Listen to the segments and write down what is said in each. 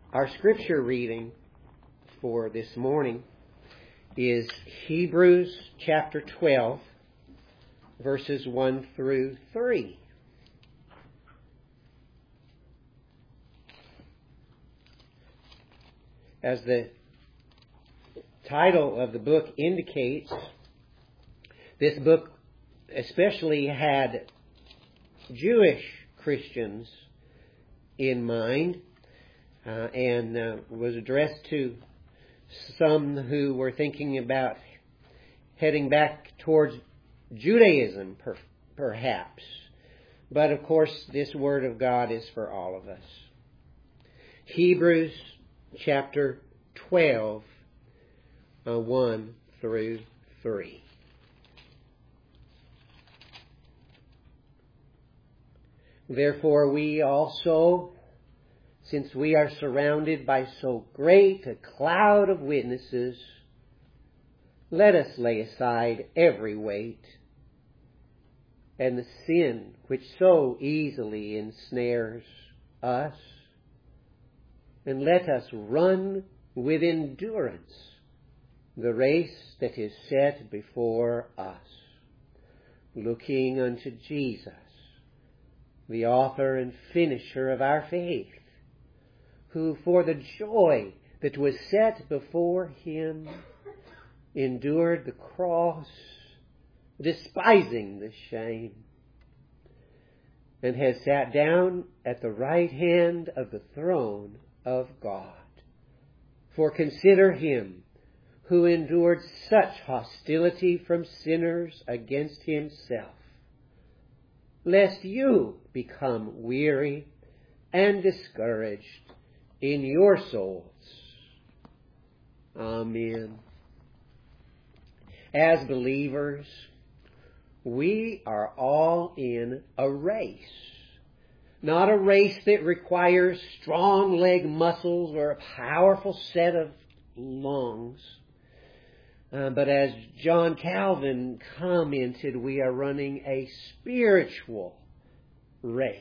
Our scripture reading for this morning is Hebrews chapter 12, verses 1 through 3. As the title of the book indicates, this book especially had Jewish Christians in mind and was addressed to some who were thinking about heading back towards Judaism, perhaps. But of course, this Word of God is for all of us. Hebrews chapter 12, 1 through 3. Therefore we also, since we are surrounded by so great a cloud of witnesses, let us lay aside every weight and the sin which so easily ensnares us, and let us run with endurance the race that is set before us, looking unto Jesus, the author and finisher of our faith, who for the joy that was set before him endured the cross, despising the shame, and has sat down at the right hand of the throne of God. For consider him who endured such hostility from sinners against himself, lest you become weary and discouraged in your souls. Amen. As believers, we are all in a race. Not a race that requires strong leg muscles or a powerful set of lungs. But as John Calvin commented, we are running a spiritual race.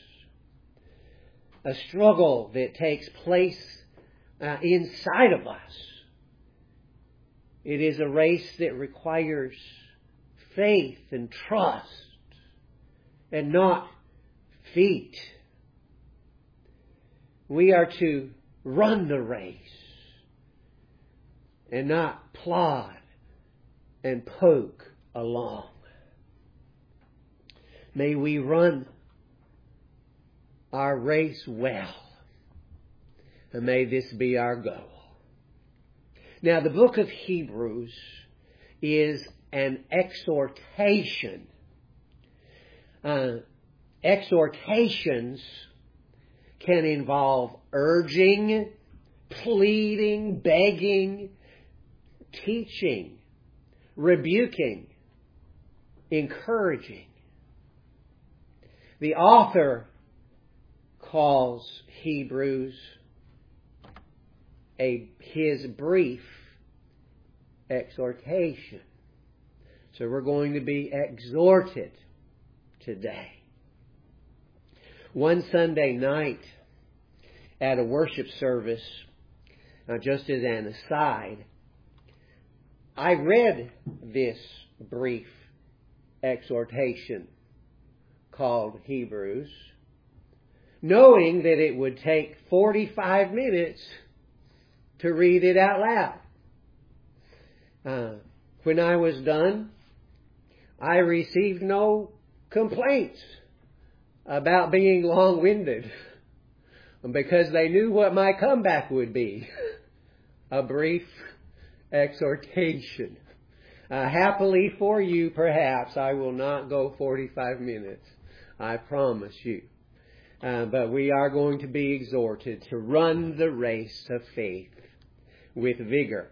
A struggle that takes place inside of us. It is a race that requires faith and trust and not feet. We are to run the race and not plod and poke along. May we run our race well, and may this be our goal. Now, the book of Hebrews is an exhortation. Exhortations can involve urging, pleading, begging, teaching, rebuking, encouraging. The author calls Hebrews his brief exhortation. So we're going to be exhorted today. One Sunday night at a worship service, just as an aside, I read this brief exhortation called Hebrews, knowing that it would take 45 minutes to read it out loud. When I was done, I received no complaints about being long-winded, because they knew what my comeback would be. A brief exhortation. Happily for you, perhaps, I will not go 45 minutes. I promise you. But we are going to be exhorted to run the race of faith with vigor.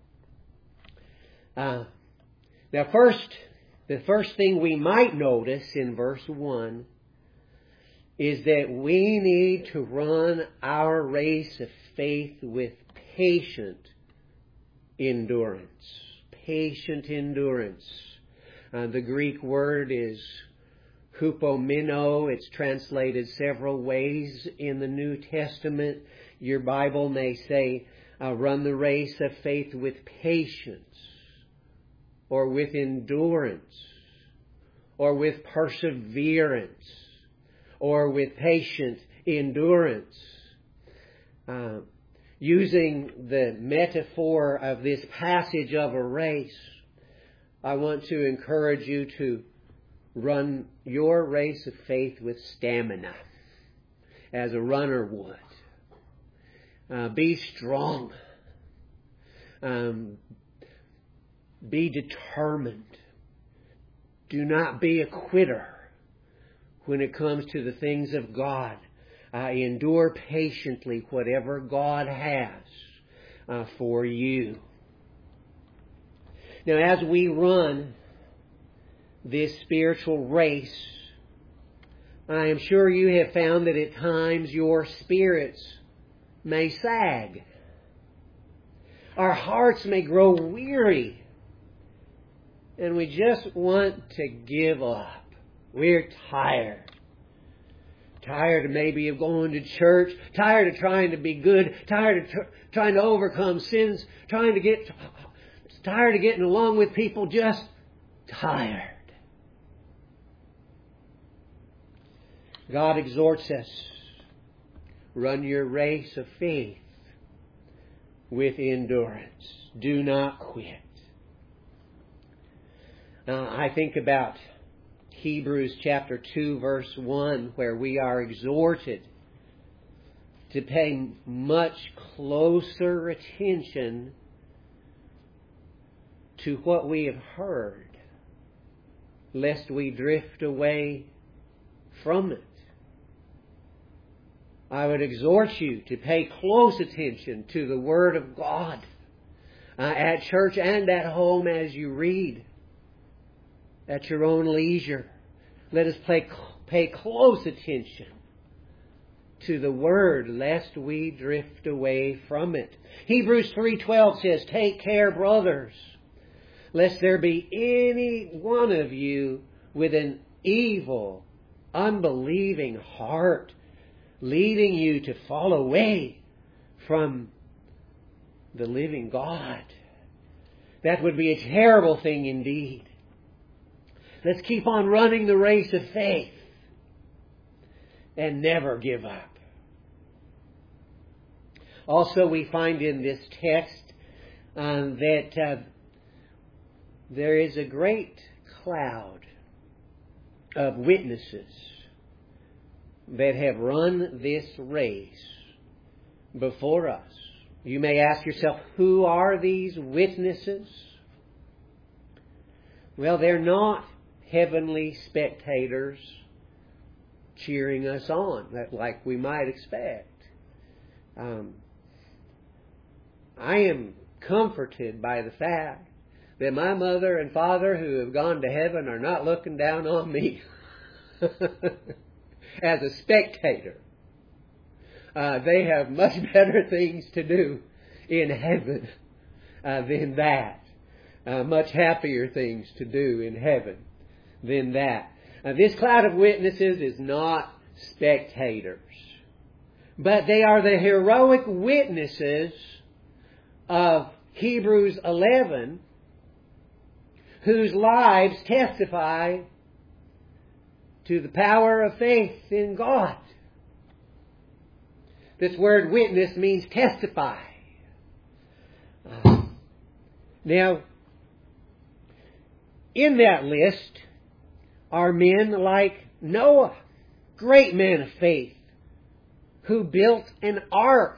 Now the first thing we might notice in verse 1 is that we need to run our race of faith with patient endurance. Patient endurance. The Greek word is hupomeno. It's translated several ways in the New Testament. Your Bible may say, run the race of faith with patience, or with endurance, or with perseverance, or with patient endurance. Using the metaphor of this passage of a race, I want to encourage you to run your race of faith with stamina, as a runner would. Be strong. Be determined. Do not be a quitter when it comes to the things of God. Endure patiently whatever God has for you. Now, as we run this spiritual race, I am sure you have found that at times your spirits may sag. Our hearts may grow weary, and we just want to give up. We're tired. Tired maybe of going to church, tired of trying to be good, tired of trying to overcome sins, tired of getting along with people, just tired. God exhorts us, run your race of faith with endurance. Do not quit. I think about Hebrews chapter 2 verse 1, where we are exhorted to pay much closer attention to what we have heard, lest we drift away from it. I would exhort you to pay close attention to the Word of God at church and at home as you read, at your own leisure. Let us pay close attention to the Word, lest we drift away from it. Hebrews 3:12 says, take care, brothers, lest there be any one of you with an evil, unbelieving heart, leading you to fall away from the living God. That would be a terrible thing indeed. Let's keep on running the race of faith and never give up. Also, we find in this text that there is a great cloud of witnesses that have run this race before us. You may ask yourself, who are these witnesses? Well, they're not heavenly spectators cheering us on, like we might expect. I am comforted by the fact that my mother and father, who have gone to heaven, are not looking down on me as a spectator. They have much better things to do in heaven than that. Much happier things to do in heaven than that. This cloud of witnesses is not spectators, but they are the heroic witnesses of Hebrews 11, whose lives testify to the power of faith in God. This word witness means testify. Now, in that list are men like Noah, great man of faith, who built an ark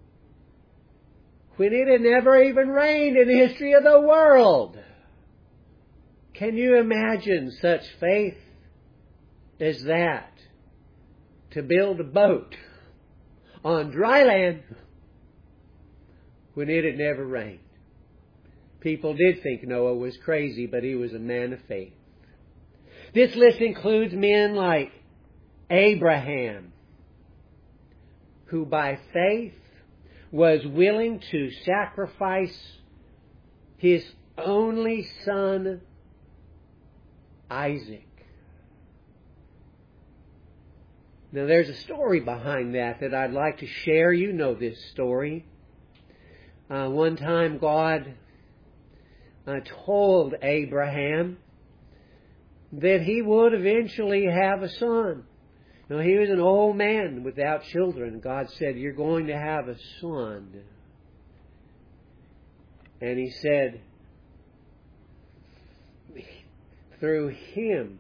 when it had never even rained in the history of the world. Can you imagine such faith as that? To build a boat on dry land when it had never rained. People did think Noah was crazy, but he was a man of faith. This list includes men like Abraham, who by faith was willing to sacrifice his only son, Isaac. Now there's a story behind that I'd like to share. You know this story. One time God told Abraham that he would eventually have a son. Now, he was an old man without children. God said, "You're going to have a son." And He said, "Through him,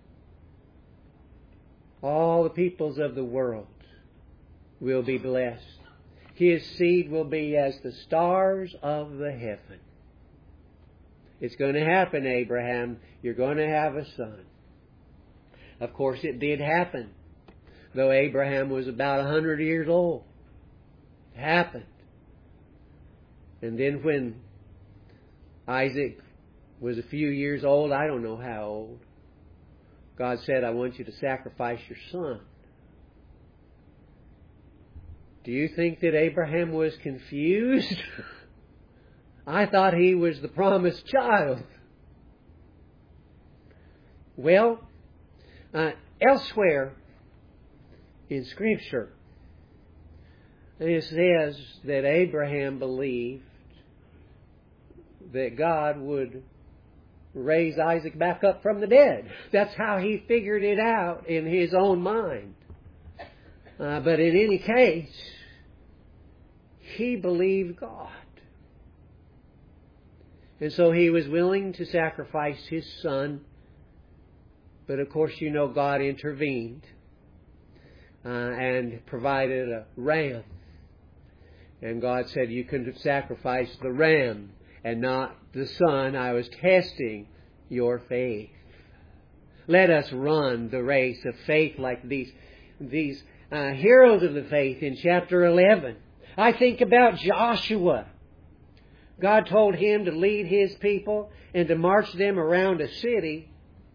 all the peoples of the world will be blessed. His seed will be as the stars of the heaven." It's going to happen, Abraham. You're going to have a son. Of course, it did happen. Though Abraham was about 100 years old. It happened. And then when Isaac was a few years old, I don't know how old, God said, "I want you to sacrifice your son." Do you think that Abraham was confused? I thought he was the promised child. Well, elsewhere in Scripture, it says that Abraham believed that God would raise Isaac back up from the dead. That's how he figured it out in his own mind. But in any case, he believed God. And so he was willing to sacrifice his son. But of course, you know, God intervened and provided a ram. And God said, "You can sacrifice the ram and not the son. I was testing your faith." Let us run the race of faith like these heroes of the faith in chapter 11. I think about Joshua. God told him to lead His people and to march them around a city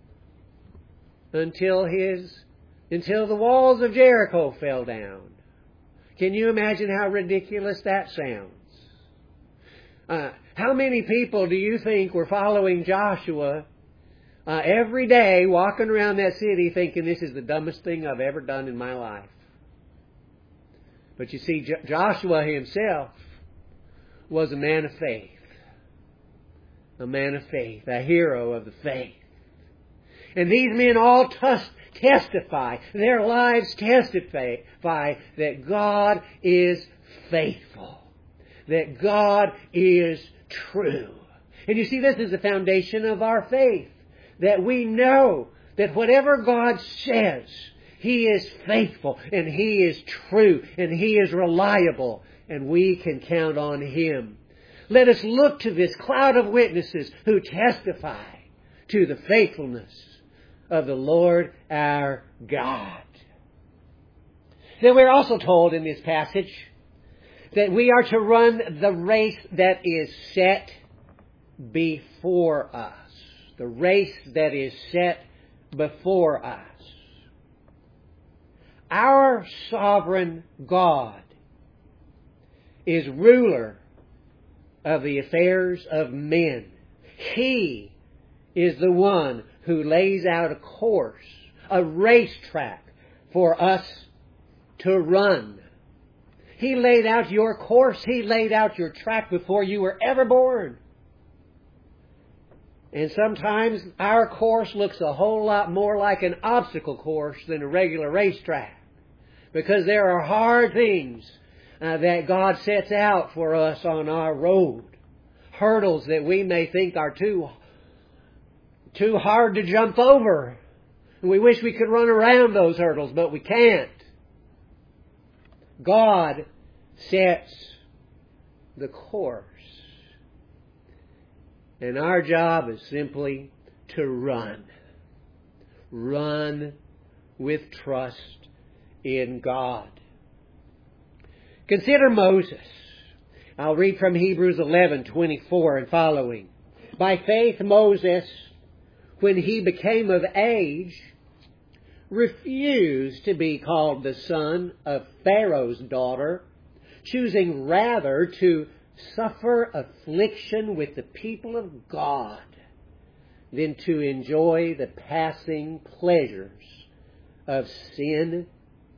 until the walls of Jericho fell down. Can you imagine how ridiculous that sounds? How many people do you think were following Joshua every day, walking around that city thinking, "This is the dumbest thing I've ever done in my life"? But you see, Joshua himself was a man of faith. A man of faith. A hero of the faith. And these men all testify. Their lives testify that God is faithful. That God is true. And you see, this is the foundation of our faith. That we know that whatever God says, He is faithful and He is true and He is reliable. And we can count on Him. Let us look to this cloud of witnesses who testify to the faithfulness of the Lord our God. Then we're also told in this passage that we are to run the race that is set before us. The race that is set before us. Our sovereign God is ruler of the affairs of men. He is the one who lays out a course, a racetrack for us to run. He laid out your course. He laid out your track before you were ever born. And sometimes our course looks a whole lot more like an obstacle course than a regular racetrack. Because there are hard things that God sets out for us on our road. Hurdles that we may think are too hard to jump over. And we wish we could run around those hurdles, but we can't. God sets the course. And our job is simply to run. Run with trust in God. Consider Moses. I'll read from Hebrews 11:24 and following. By faith Moses, when he became of age, refused to be called the son of Pharaoh's daughter, choosing rather to suffer affliction with the people of God than to enjoy the passing pleasures of sin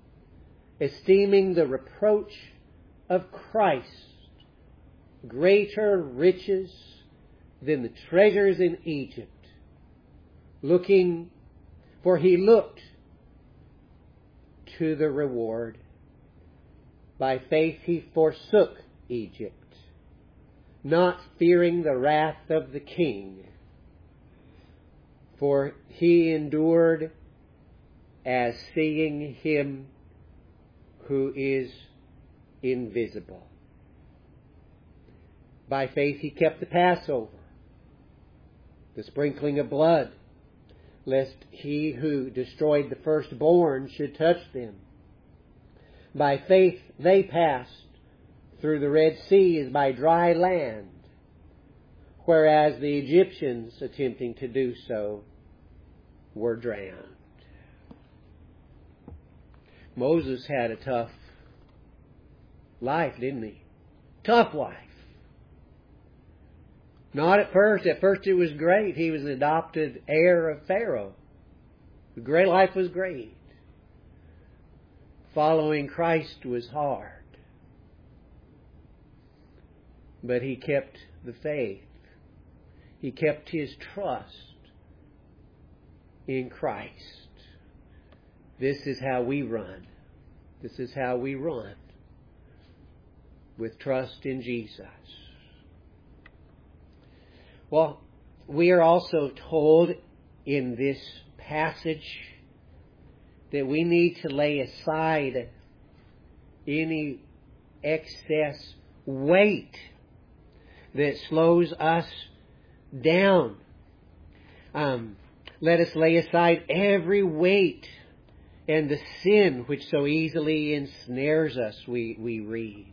esteeming the reproach of Christ greater riches than the treasures in Egypt, for he looked to the reward. By faith he forsook Egypt, not fearing the wrath of the king, for he endured as seeing him who is invisible. By faith he kept the Passover, the sprinkling of blood, lest he who destroyed the firstborn should touch them. By faith they passed through the Red Sea as by dry land, whereas the Egyptians, attempting to do so, were drowned. Moses had a tough life, didn't he? Tough life. Not at first. At first it was great. He was an adopted heir of Pharaoh. The great life was great. Following Christ was hard. But he kept the faith. He kept his trust in Christ. This is how we run. This is how we run. With trust in Jesus. Well, we are also told in this passage that we need to lay aside any excess weight that slows us down. Let us lay aside every weight and the sin which so easily ensnares us, we read.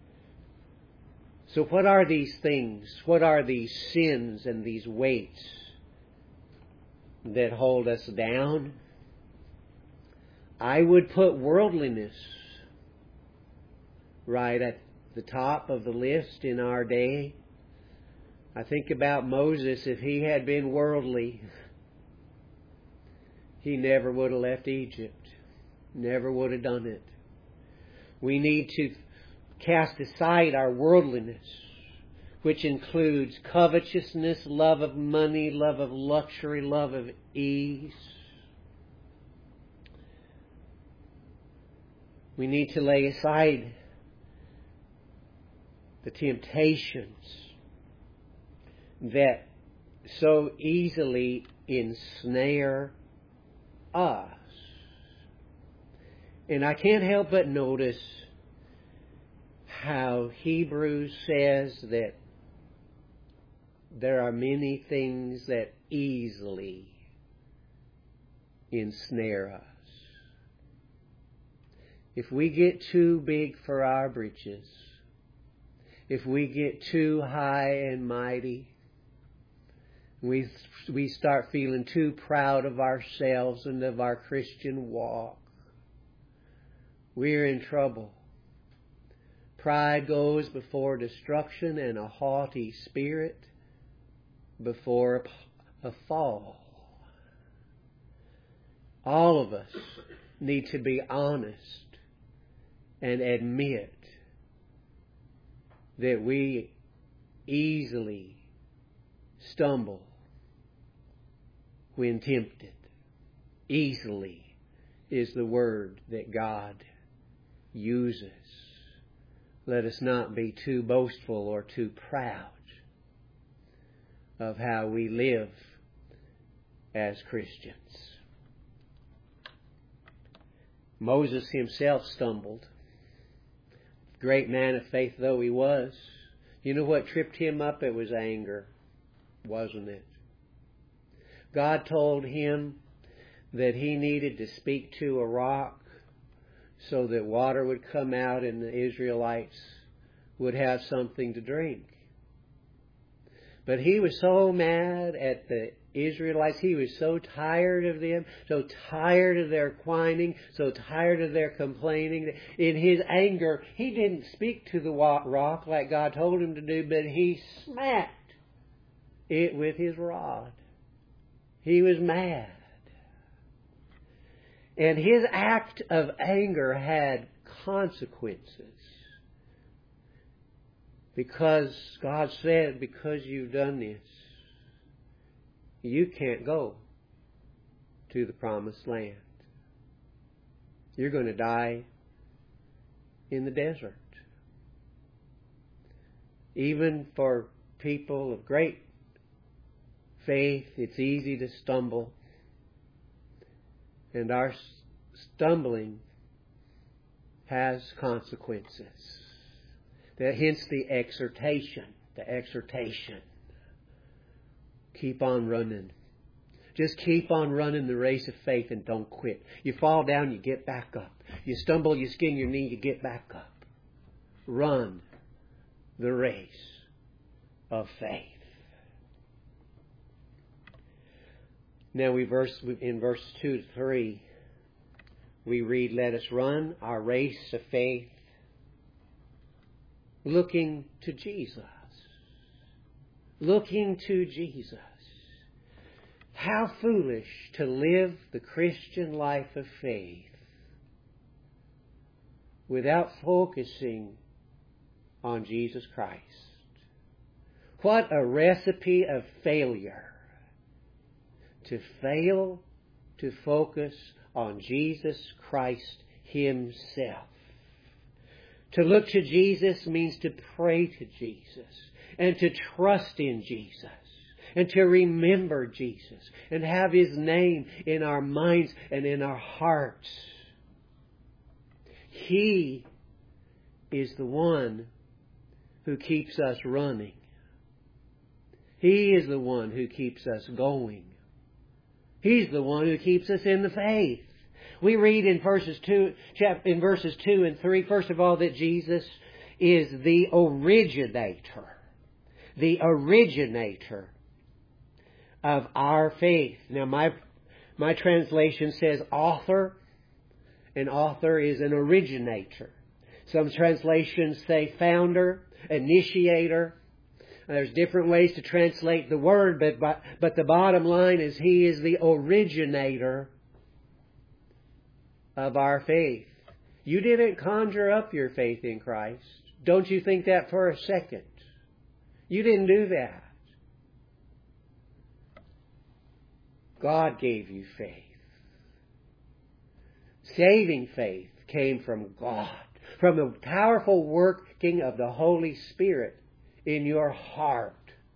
So what are these things? What are these sins and these weights that hold us down? I would put worldliness right at the top of the list in our day. I think about Moses. If he had been worldly, he never would have left Egypt. Never would have done it. We need to cast aside our worldliness, which includes covetousness, love of money, love of luxury, love of ease. We need to lay aside the temptations that so easily ensnare us. And I can't help but notice how Hebrews says that there are many things that easily ensnare us. If we get too big for our britches, if we get too high and mighty, we start feeling too proud of ourselves and of our Christian walk, we're in trouble. Pride goes before destruction, and a haughty spirit before a fall. All of us need to be honest and admit that we easily stumble when tempted. Easily is the word that God uses. Let us not be too boastful or too proud of how we live as Christians. Moses himself stumbled. Great man of faith though he was. You know what tripped him up? It was anger, wasn't it? God told him that he needed to speak to a rock so that water would come out and the Israelites would have something to drink. But he was so mad at the Israelites. He was so tired of them, so tired of their whining, so tired of their complaining. That in his anger, he didn't speak to the rock like God told him to do, but he smacked it with his rod. He was mad. And his act of anger had consequences. Because God said, because you've done this, you can't go to the promised land. You're going to die in the desert. Even for people of great faith, it's easy to stumble. And our stumbling has consequences. Hence the exhortation. Keep on running. Just keep on running the race of faith and don't quit. You fall down, you get back up. You stumble, you skin your knee, you get back up. Run the race of faith. Now in verse 2 to 3, we read, let us run our race of faith looking to Jesus. Looking to Jesus. How foolish to live the Christian life of faith without focusing on Jesus Christ. What a recipe of failure to fail to focus on Jesus Christ Himself. To look to Jesus means to pray to Jesus and to trust in Jesus and to remember Jesus and have His name in our minds and in our hearts. He is the one who keeps us running. He is the one who keeps us going. He's the one who keeps us in the faith. We read in verses 2 and 3, first of all, that Jesus is the originator. The originator of our faith. Now, my translation says author. An author is an originator. Some translations say founder, initiator. There's different ways to translate the word, but the bottom line is He is the originator of our faith. You didn't conjure up your faith in Christ. Don't you think that for a second. You didn't do that. God gave you faith. Saving faith came from God, from the powerful working of the Holy Spirit in your heart.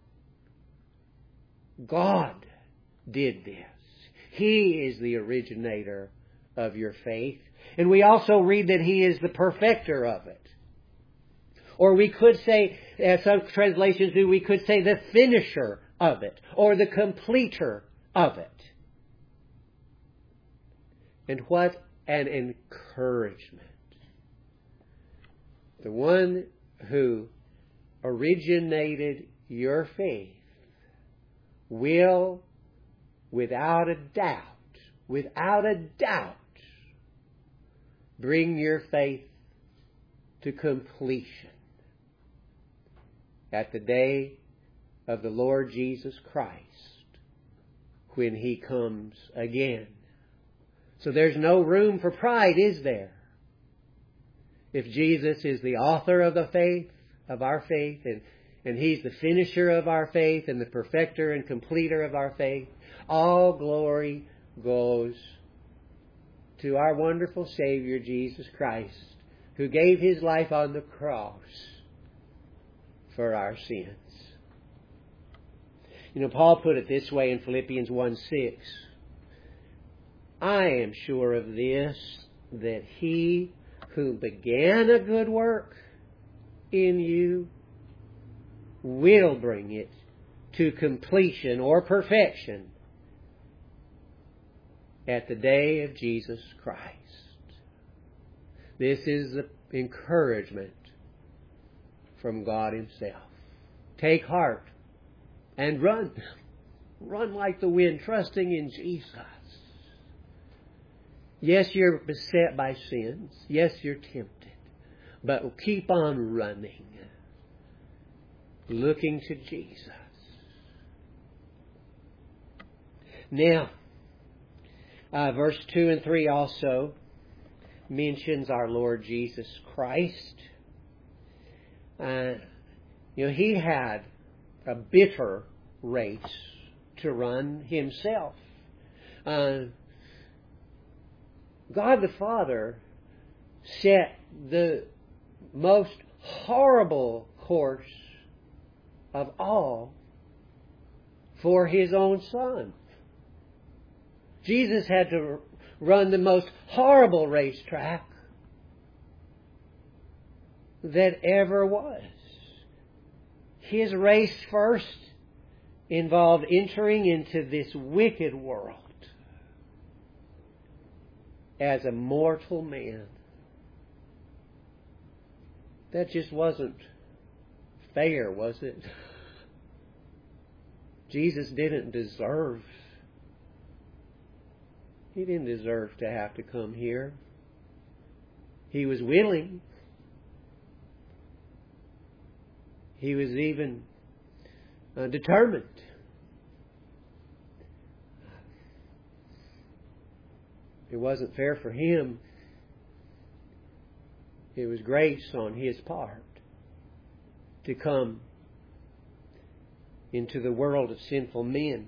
God did this. He is the originator of your faith. And we also read that He is the perfecter of it. Or we could say, as some translations do, we could say the finisher of it, or the completer of it. And what an encouragement. The one who originated your faith will, without a doubt, bring your faith to completion at the day of the Lord Jesus Christ when He comes again. So there's no room for pride, is there? If Jesus is the author of the faith, of our faith, and He's the finisher of our faith and the perfecter and completer of our faith, all glory goes to our wonderful Savior, Jesus Christ, who gave His life on the cross for our sins. You know, Paul put it this way in Philippians 1:6. I am sure of this, that He who began a good work in you will bring it to completion or perfection at the day of Jesus Christ. This is the encouragement from God Himself. Take heart and run. Run like the wind, trusting in Jesus. Yes, you're beset by sins. Yes, you're tempted. But keep on running, looking to Jesus. Now, verse 2 and 3 also mentions our Lord Jesus Christ. He had a bitter race to run himself. God the Father set the most horrible course of all for His own Son. Jesus had to run the most horrible racetrack that ever was. His race first involved entering into this wicked world as a mortal man. That just wasn't fair, was it? Jesus didn't deserve. He didn't deserve to have to come here. He was willing. He was even determined. It wasn't fair for Him. It was grace on His part to come into the world of sinful men.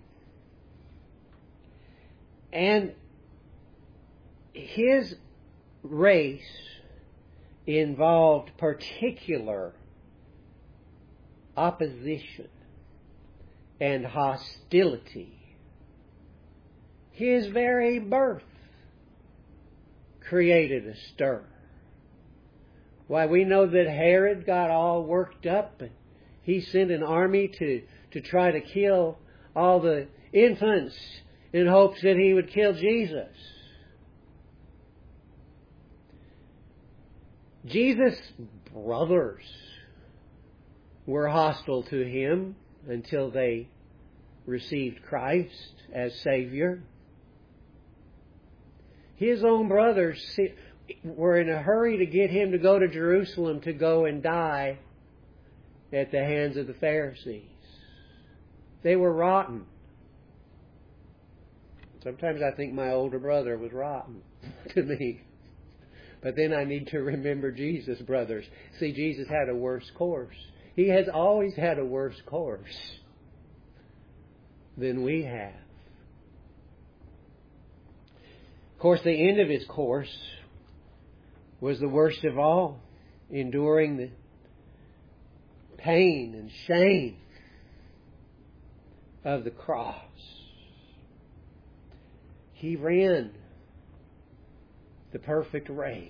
And His race involved particular opposition and hostility. His very birth created a stir. Why, we know that Herod got all worked up and he sent an army to try to kill all the infants in hopes that he would kill Jesus. Jesus' brothers were hostile to Him until they received Christ as Savior. His own brothers were in a hurry to get Him to go to Jerusalem to go and die at the hands of the Pharisees. They were rotten. Sometimes I think my older brother was rotten to me. But then I need to remember Jesus' brothers. See, Jesus had a worse course. He has always had a worse course than we have. Of course, the end of His course was the worst of all, enduring the pain and shame of the cross. He ran the perfect race.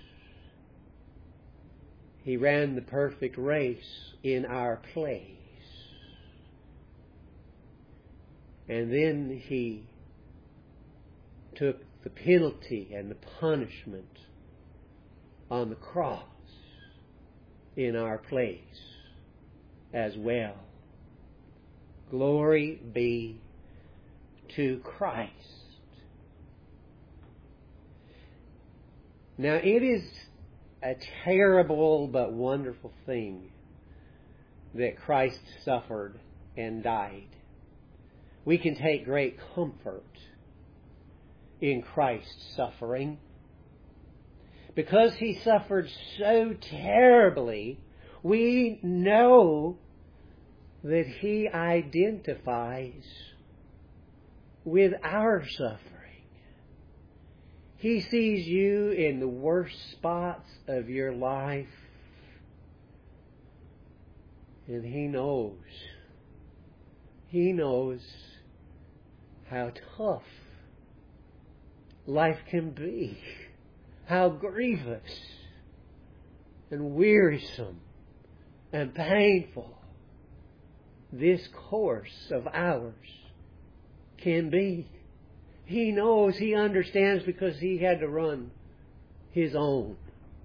He ran the perfect race in our place. And then He took the penalty and the punishment on the cross in our place as well. Glory be to Christ. Now, it is a terrible but wonderful thing that Christ suffered and died. We can take great comfort in Christ's suffering. Because He suffered so terribly, we know that He identifies with our suffering. He sees you in the worst spots of your life, and He knows how tough life can be, how grievous and wearisome and painful this course of ours can be. He knows, He understands, because He had to run His own.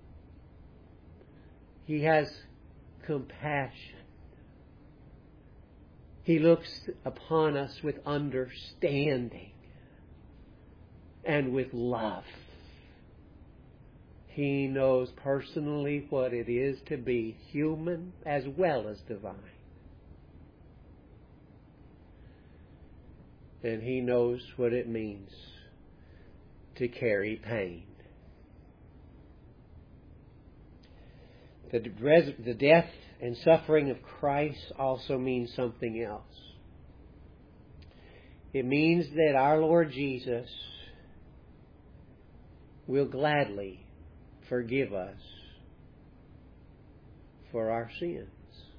He has compassion. He looks upon us with understanding and with love. He knows personally what it is to be human as well as divine. And He knows what it means to carry pain. the death and suffering of Christ also means something else. It means that our Lord Jesus will gladly forgive us for our sins.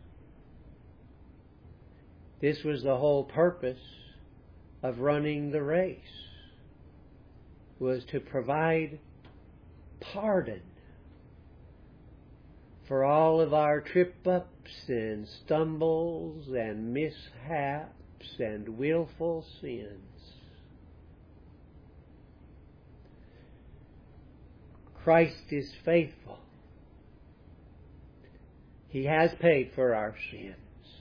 This was the whole purpose of running the race, was to provide pardon for all of our trip-ups and stumbles and mishaps and willful sins. Christ is faithful. He has paid for our sins.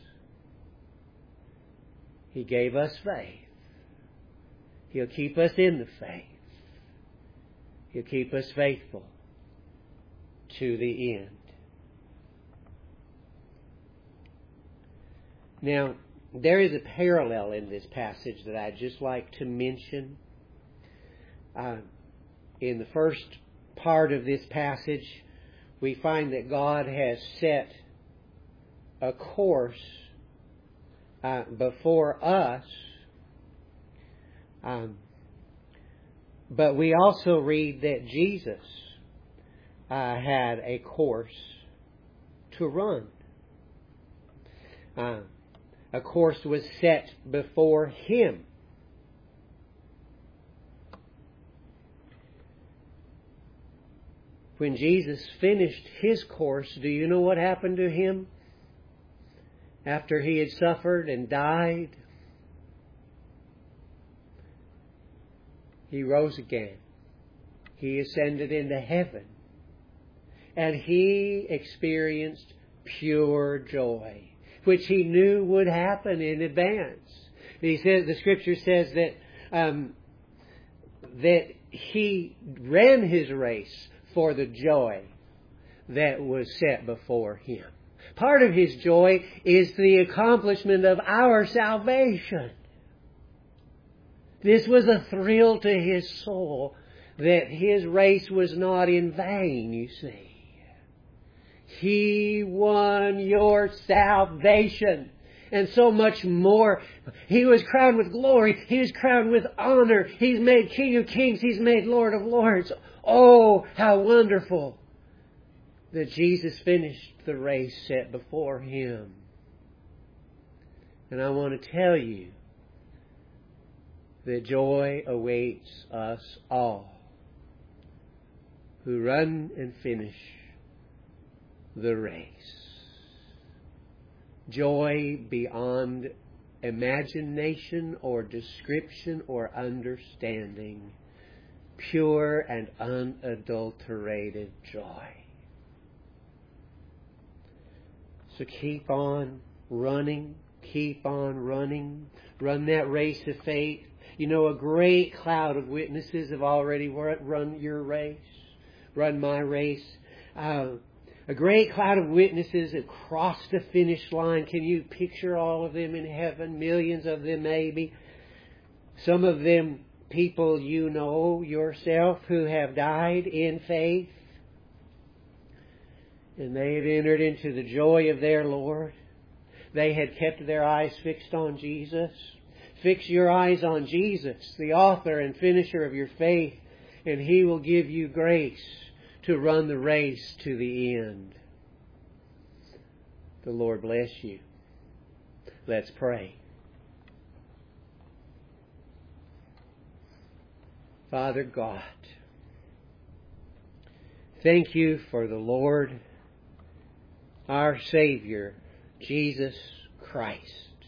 He gave us faith. He'll keep us in the faith. He'll keep us faithful to the end. Now, there is a parallel in this passage that I'd just like to mention. In the first part of this passage, we find that God has set a course before us. But we also read that Jesus had a course to run. A course was set before Him. When Jesus finished His course, do you know what happened to Him? After He had suffered and died, He rose again. He ascended into heaven. And He experienced pure joy, which He knew would happen in advance. He says, the Scripture says that He ran His race for the joy that was set before Him. Part of His joy is the accomplishment of our salvation. This was a thrill to His soul that His race was not in vain, you see. He won your salvation. And so much more. He was crowned with glory. He was crowned with honor. He's made King of Kings. He's made Lord of Lords. Oh, how wonderful that Jesus finished the race set before Him. And I want to tell you that joy awaits us all who run and finish the race. Joy beyond imagination or description or understanding. Pure and unadulterated joy. So keep on running. Keep on running. Run that race of faith. You know, a great cloud of witnesses have already run your race. Run my race. A great cloud of witnesses have crossed the finish line. Can you picture all of them in heaven? Millions of them maybe. Some of them people you know yourself who have died in faith. And they have entered into the joy of their Lord. They had kept their eyes fixed on Jesus. Fix your eyes on Jesus, the author and finisher of your faith, and He will give you grace to run the race to the end. The Lord bless you. Let's pray. Father God, thank You for the Lord, our Savior, Jesus Christ,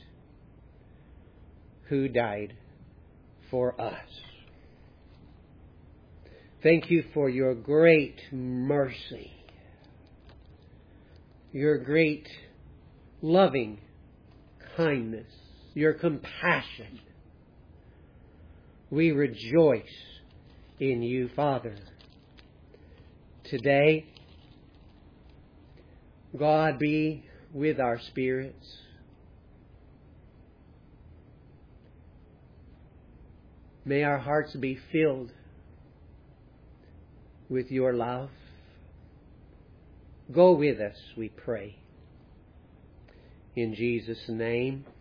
who died for us. Thank You for Your great mercy, Your great loving kindness, Your compassion. We rejoice in You, Father. Today, God be with our spirits. May our hearts be filled with Your love, Go with us, we pray. In Jesus' name.